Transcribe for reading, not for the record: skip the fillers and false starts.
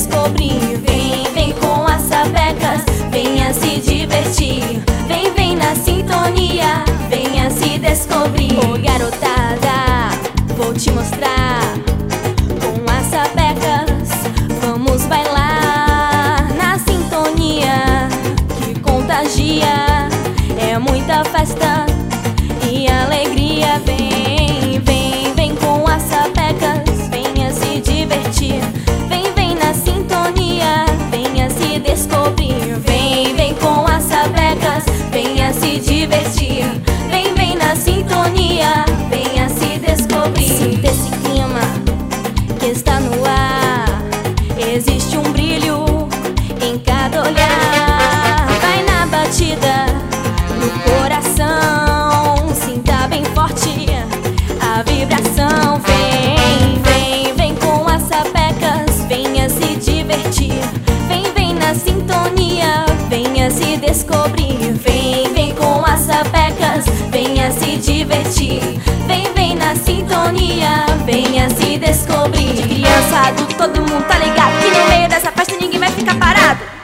descobrir. Vem, vem com as sabecas, venha se divertir. Vem, vem na sintonia, venha se descobrir. Ô garotada, vou te mostrar. Com as sabecas, vamos bailar na sintonia que contagia. É muita festa e alegria. Vem, vem, vem com as sabecas, venha se divertir. Vem, vem na sintonia, venha se descobrir. Vem, vem com as sabecas, venha se divertir. Vem, vem na sintonia, venha se descobrir. Sinta esse clima que está no ar, existe um brilho em cada olhar. Vai na batida do coração, sinta bem forte a vibração. Vem, vem, vem com as sabecas, venha se divertir. Vem, vem na sintonia, venha se descobrir. Vem, vem com as sabecas, venha se divertir. Vem, vem na sintonia, venha se descobrir. De criança, adulto, todo mundo tá ligado que no meio dessa festa ninguém vai ficar parado.